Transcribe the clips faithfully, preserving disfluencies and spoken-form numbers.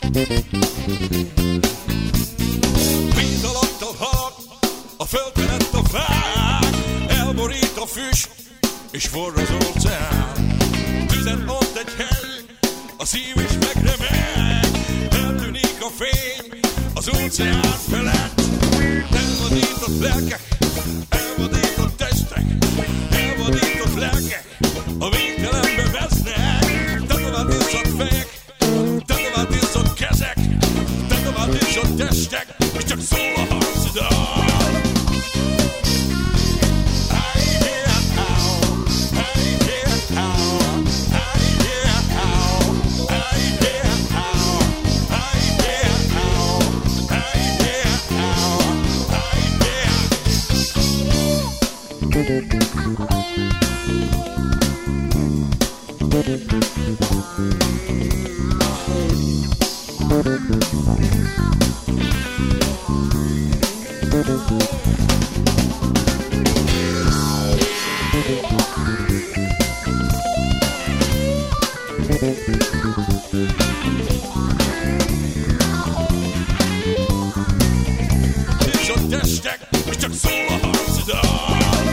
Víz alatt a halak, a föld felett a fák, elborít a füst, és forr az óceán. Tüzet ott egy hely, a szív is megremeg, eltűnik a fény az óceán felett. Elvadított lelkek, elvadított testek, elvadított lelkek, a végtelenbe vesznek. Tetovált izzadt fejek, tetovált izzadt kezek, tetovált izzadt testek, és csak szól a harcdal. És a testek, és csak szól a harcdal.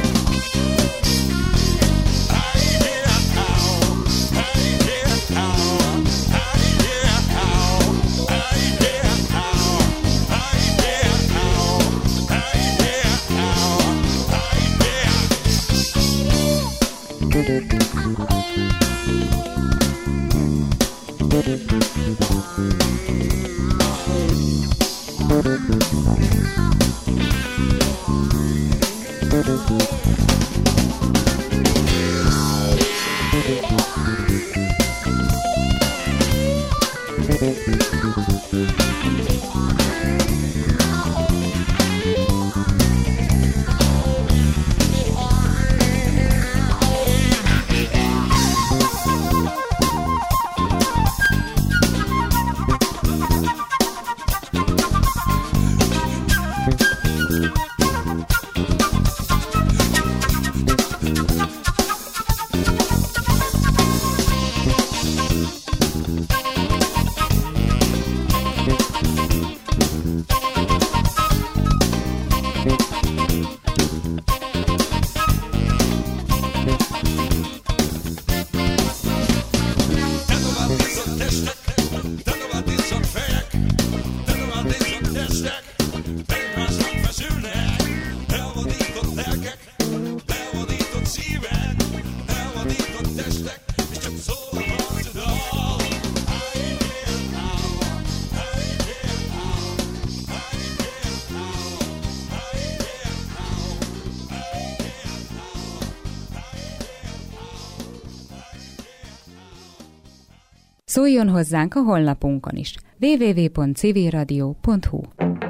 Szóljon hozzánk a honlapunkon is. double-u double-u double-u pont civil radio pont hu.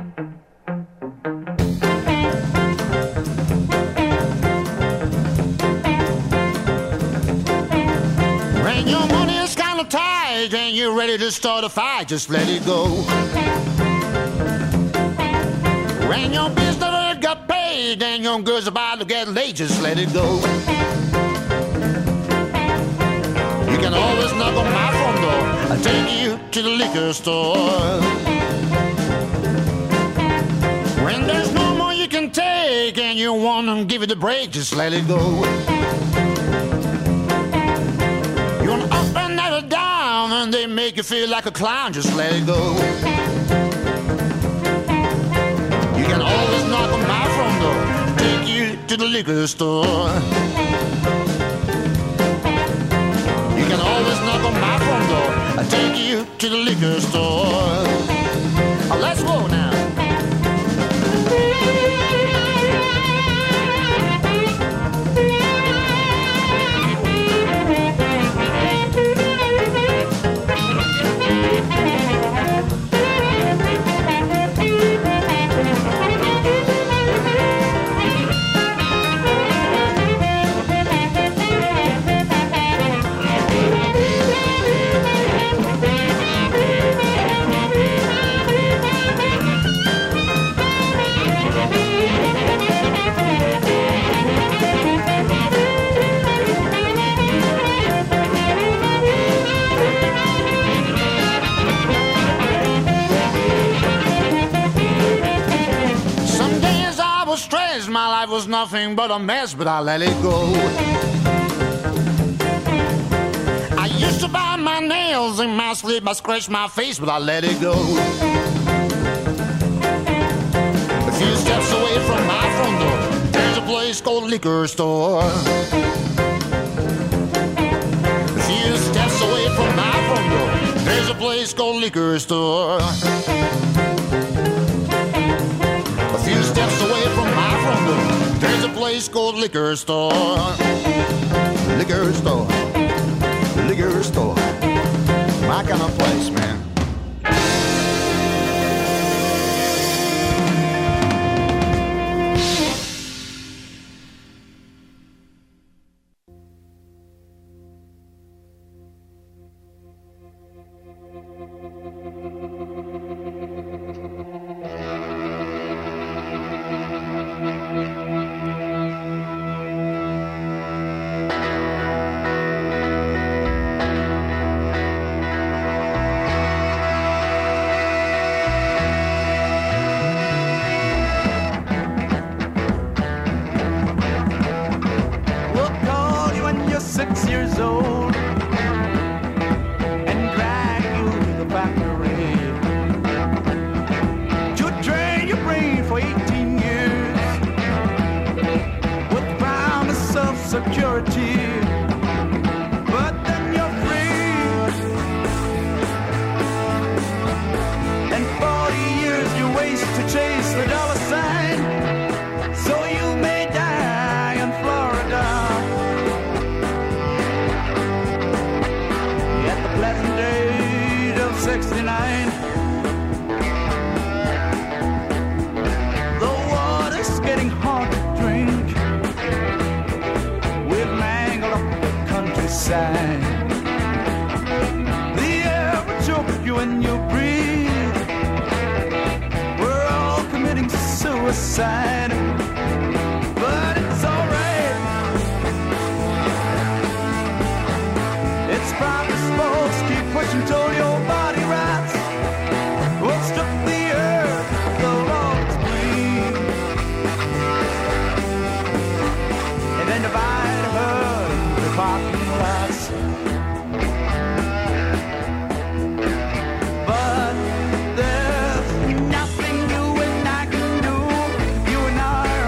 When your money is kind of tight and you're ready to start a fight, just let it go. When your business got paid and your girl's about to get late, just let it go. You can always knock on my front door, I'll take you to the liquor store. When there's no more you can take and you want to give it a break, just let it go. You want up and never down and they make you feel like a clown, just let it go. You can always knock on my front door, take you to the liquor store. You can always knock on my front door, I'll take you to the liquor store. Oh, let's go now. was nothing but a mess, but I let it go. I used to bite my nails in my sleep, I scratched my face, but I let it go. A few steps away from my front door, there's a place called liquor store. A few steps away from my front door, there's a place called liquor store. A few steps away from my front door, there's a place called liquor store. Liquor store. Liquor store. My kind of place, man. But there's nothing you and I can do. You and I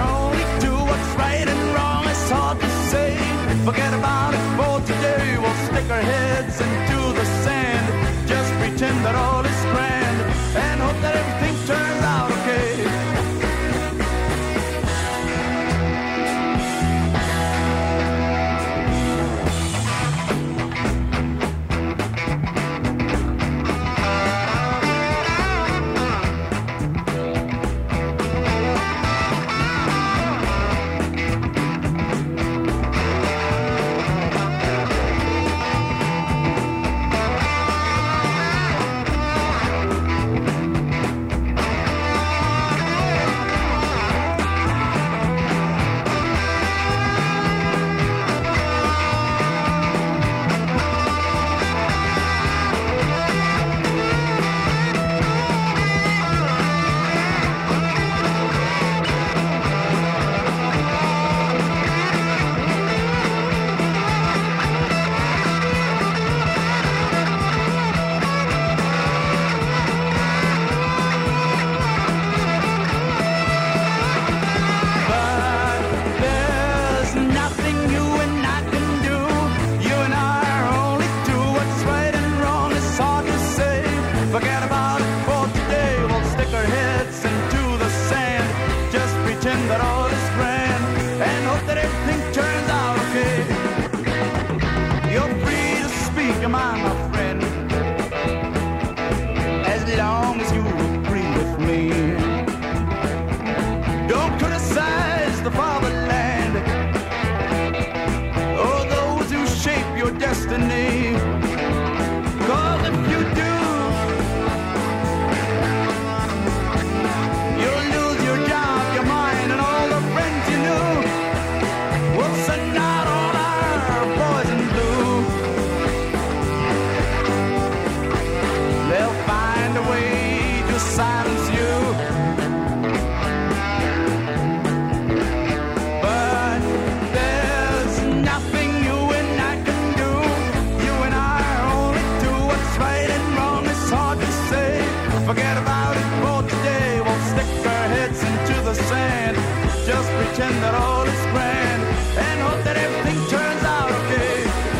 Forget about it for today. We'll stick our heads into the sand. Just pretend that all is grand and hope that everything turns out okay.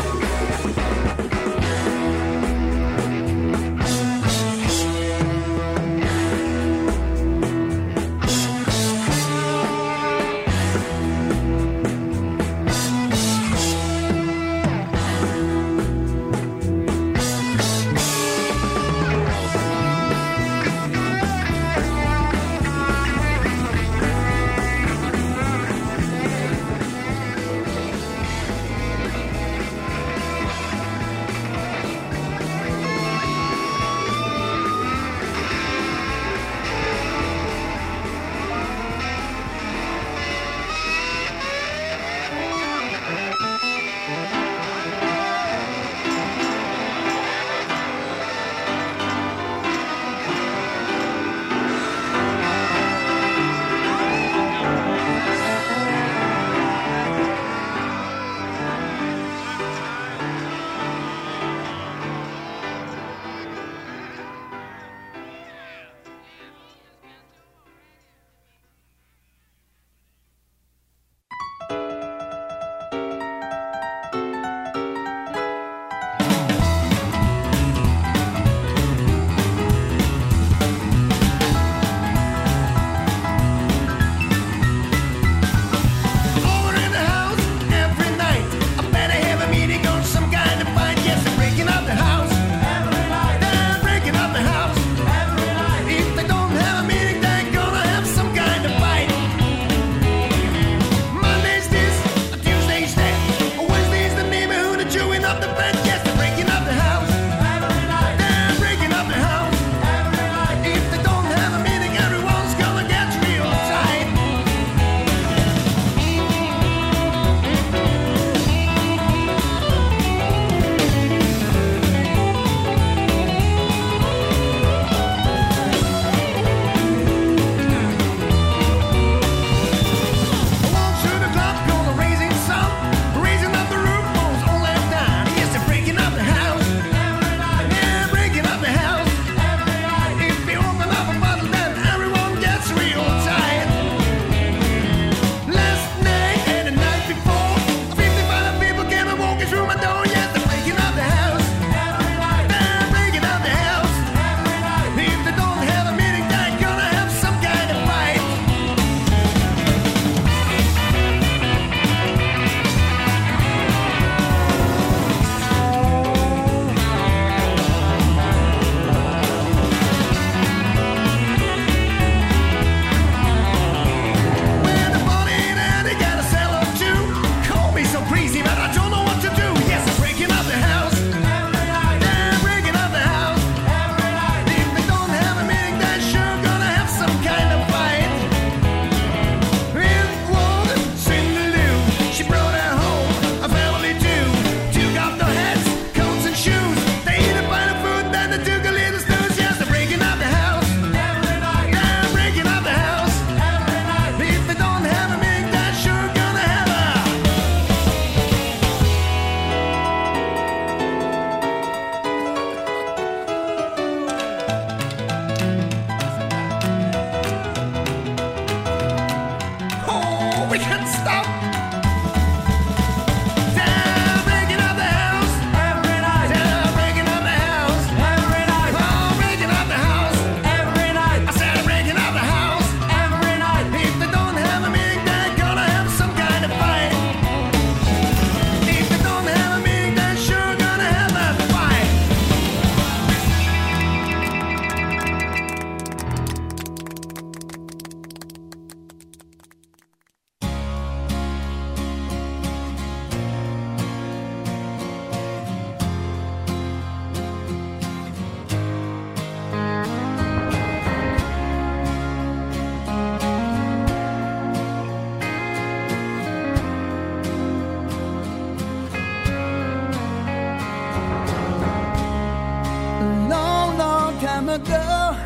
ago,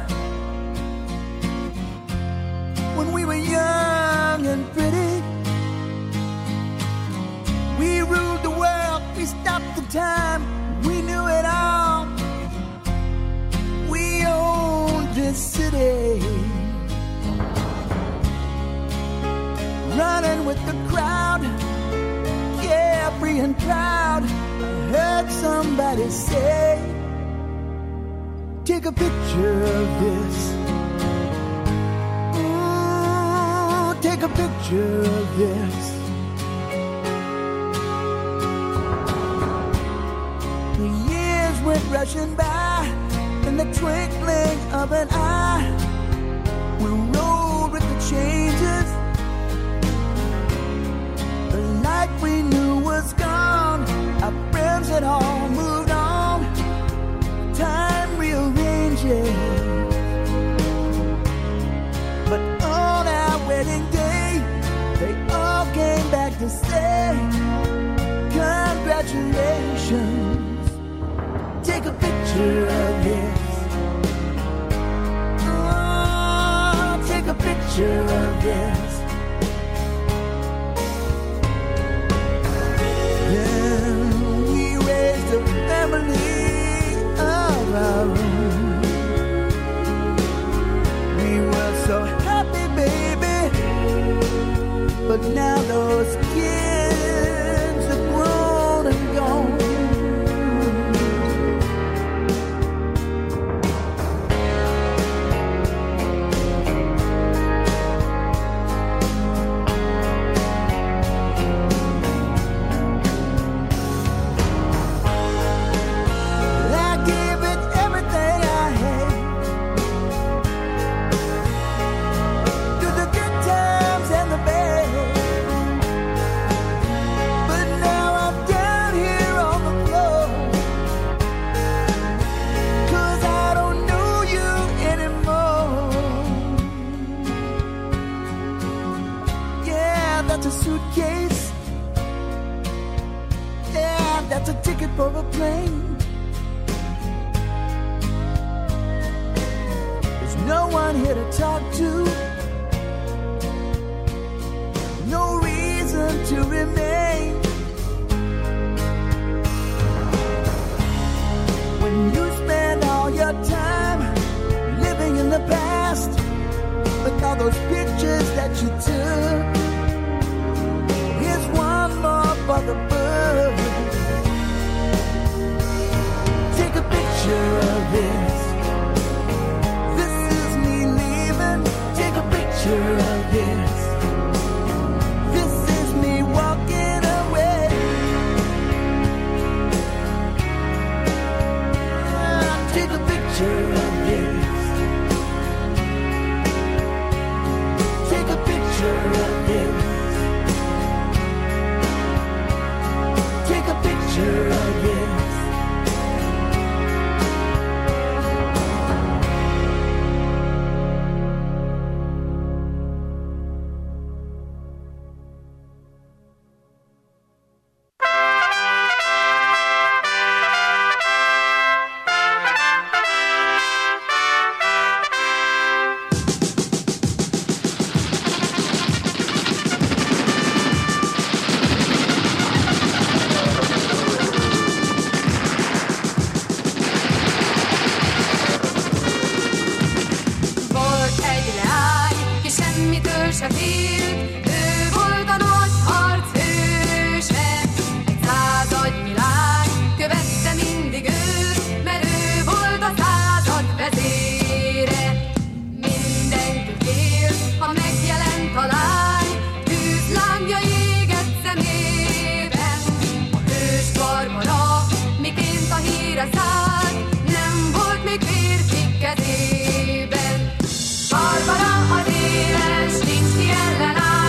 when we were young and pretty, we ruled the world, we stopped the time, we knew it all. We owned this city, running with the crowd, carefree and proud. I heard somebody say, take a picture of this. Ooh, take a picture of this. The years went rushing by in the twinkling of an eye. We rolled with the changes. The life we knew was gone. Our friends had all moved on. Time rearranges. But on our wedding day, they all came back to say, congratulations. Take a picture of this. Oh, take a picture of this. Then we raised a family of our own. We were so happy, baby. But now those kids are grown and gone. That's a ticket for a plane. There's no one here to talk to. No reason to remain. When you spend all your time living in the past, with all those pictures that you took, here's one more for the bird. Take a picture of this. This is me leaving. Take a picture of this. This is me walking away. Take a picture of this. Take a picture of this. Take a picture of this. Barbara az éles, nincs ki ellenáll.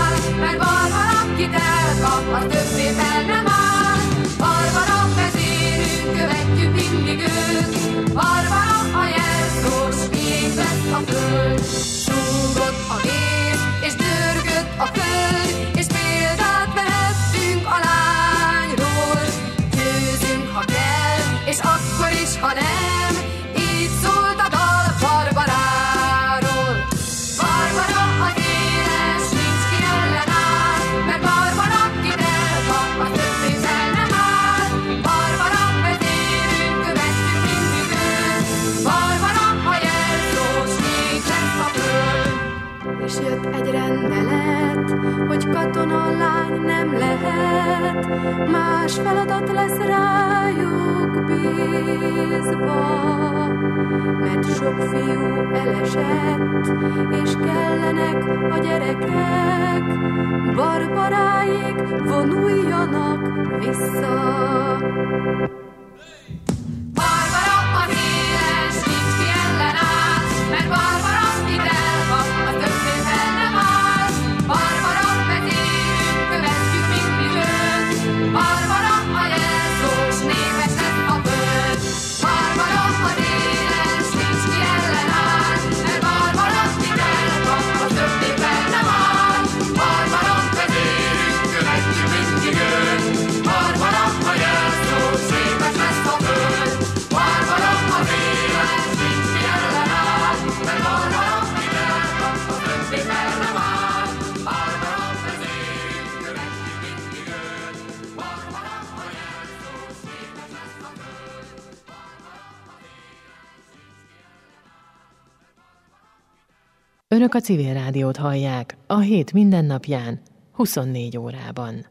sok fiú elesett, és kellenek a gyerekek, Barbaráig vonuljanak vissza. Barbara az éles, nincs ki ellenáll, mert Barbara itt elkap, a többé fel nem áll. Barbara vezérünk, követjük mindig őt, Barbara a jelszó, s népes lett a föld. Barbara az éles, nincs ki ellenáll, mert Barbara itt elkap, a többé fel nem áll. Barbara vezérünk, követjük mindig őt, Barbara a jelszó, s népes lett a föld. Barbara az éles, nincs ki ellenáll, mert Barbara itt elkap, a többé fel nem áll. Barbara vezérünk, követjük mindig őt, Barbara a jelszó, s népes lett a föld. Önök a Civil Rádiót hallják a hét mindennapján, huszonnégy órában.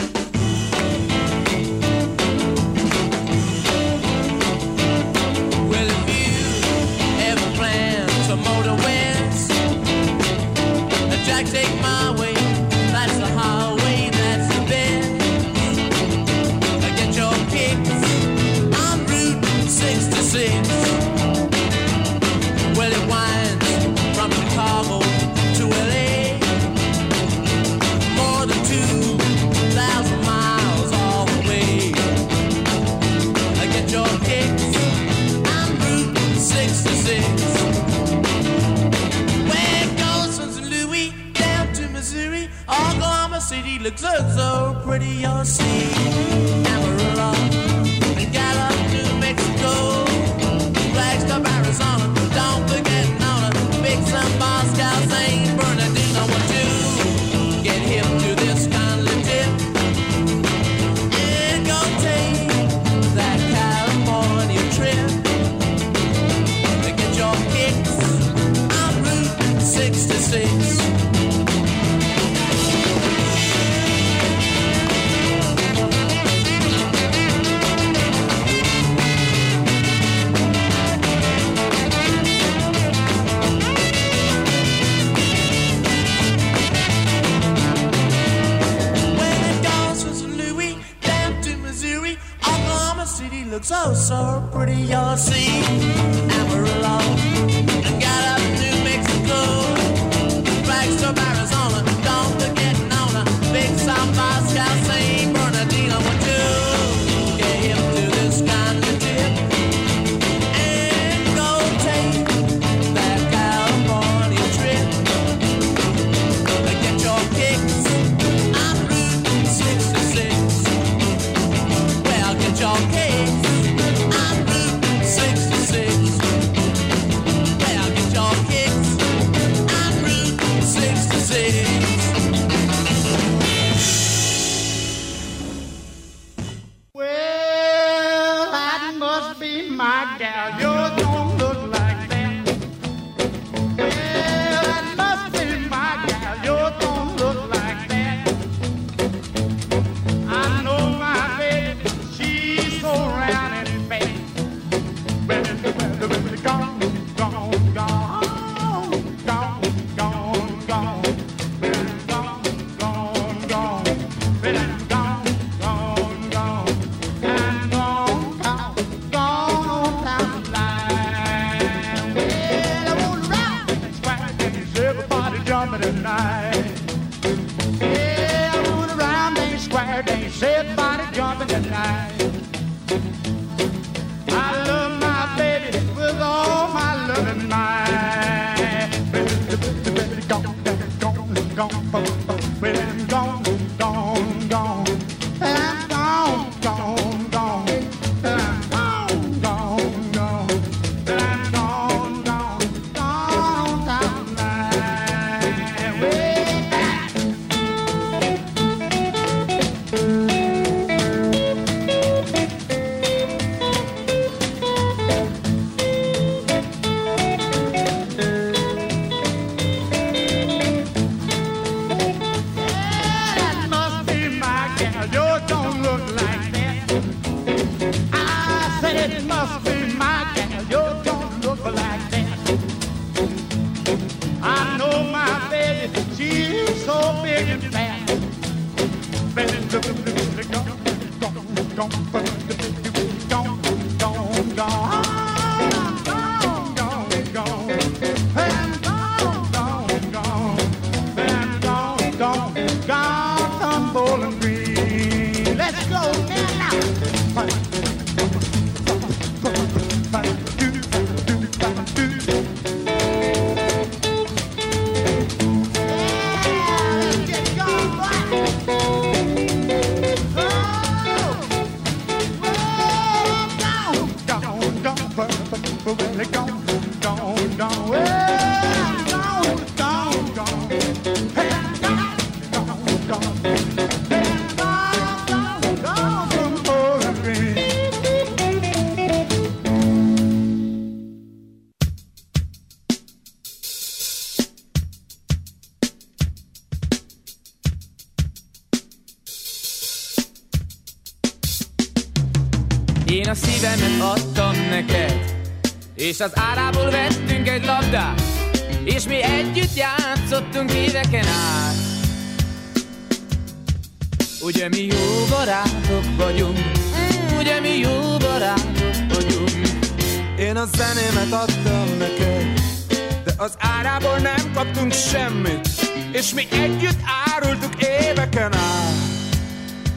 Well, if you ever plan to motor west, Jack, take my way. That's the highway, that's the best. Get your kicks on Route sixty-six. Well, it winds from Chicago to L A, more than two thousand miles all the way. Get your kicks on Route sixty-six. Where it goes from Saint Louis down to Missouri, Oklahoma City looks so, so pretty. You'll see Amarillo and Gallup, New Mexico, Flagstaff, Arizona. Don't forget Nona, Big Sun, Moscow, Saint Bernardino. Want to get hip to this kind of tip and go take that California trip. Get your kicks on Route sixty-six. Looks so, so pretty, you'll see Amarillo and Gallup, New Mexico, Flagstaff, Arizona. Don't forget Nona, Big South, Moscow, Saint Bernardino. Want to get hip to this kind of tip and go take that California trip. Get your kicks on Route sixty-six. Well, get your kicks. Well, that must be my gal. You don't look like that. Well, that must be my gal. You don't look like that. I know my baby, she's so round and fat. Well, well, well, gone, gone, gone, gone, gone, gone. Well, gone, gone, gone. Well, I'm gone, gone, gone. I'm gone, gone, gone on down the line. Well, I wanna rock and squat and everybody jumping tonight. Yeah, I wanna round and square dance, everybody jumping tonight. I love my baby with all my loving mind. Baby, gone, gone, gone, gone. Well, I'm gone, gone, gone. And I'm gone, gone, gone. And I'm gone, gone, gone. And I'm gone, gone, gone down the line. Way back. gone, well, gone, gone, gone. Hey, gone, gone, gone. Hey, gone, gone, gone from Bowling Green. Én a szívemet adtam neked, és az árából vettünk egy labdát, és mi együtt játszottunk éveken át. Ugye mi jó barátok vagyunk, mm, ugye mi jó barátok vagyunk. Én a zenémet adtam neked, de az árából nem kaptunk semmit, és mi együtt árultuk éveken át.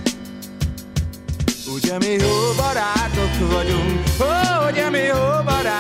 Ugye mi jó barátok vagyunk, ó, ugye mi jó barátok.